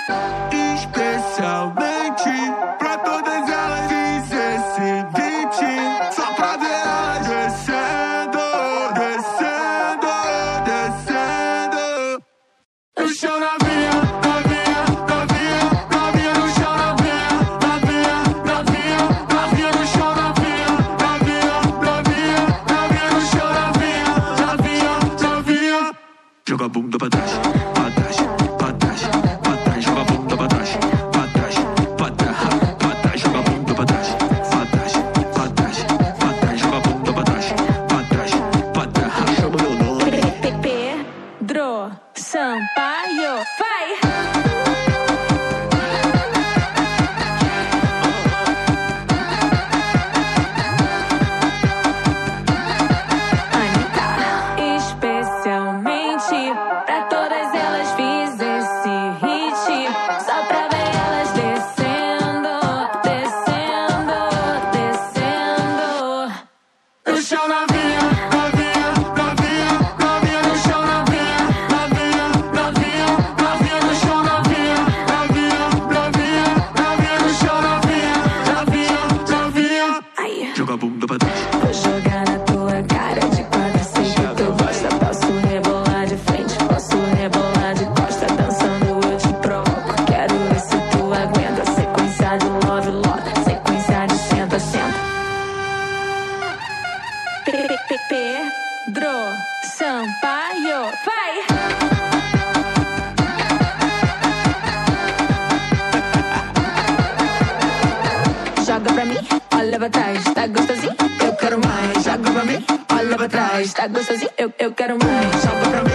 Especialmente pra todas elas fiz esse beat, só pra ver elas descendo, descendo, descendo. No chão novinha, novinha, novinha, novinha no chão novinha, novinha, novinha, novinha no chão novinha, novinha, novinha, novinha no chão novinha, novinha, novinha. Joga a bunda pra trás, pra trás, pra trás, pra trás, joga a bunda pra trás, pra trás, pra trás, pra trás, joga a bunda pra trás, pra trás, pra trás, pra trás, joga a bunda pra trás, pra trás, pra trás. Chama meu nome. Pedro Sampaio, vai! Anitta. Especialmente pra todas elas fiz esse hit, só pra ver elas descendo, descendo, descendo. No chão novinha, novinha, novinha, novinha no chão novinha, novinha, novinha, novinha no chão novinha, novinha, novinha, novinha no chão novinha, novinha, novinha. Aí. Joga a bunda pra trás. Vou jogar na tua cara de quatro, sei que tu gosta. Posso rebolar de frente, posso rebolar de costa. Dançando eu te provoco, quero ver se tu aguenta. Sequência de love, love, sequência de senta, senta. Pedro Sampaio, vai! Joga pra mim, olha pra trás, tá gostosinho? Eu quero mais. Joga pra mim, olha pra trás, tá gostosinho? Eu quero mais. Joga pra mim.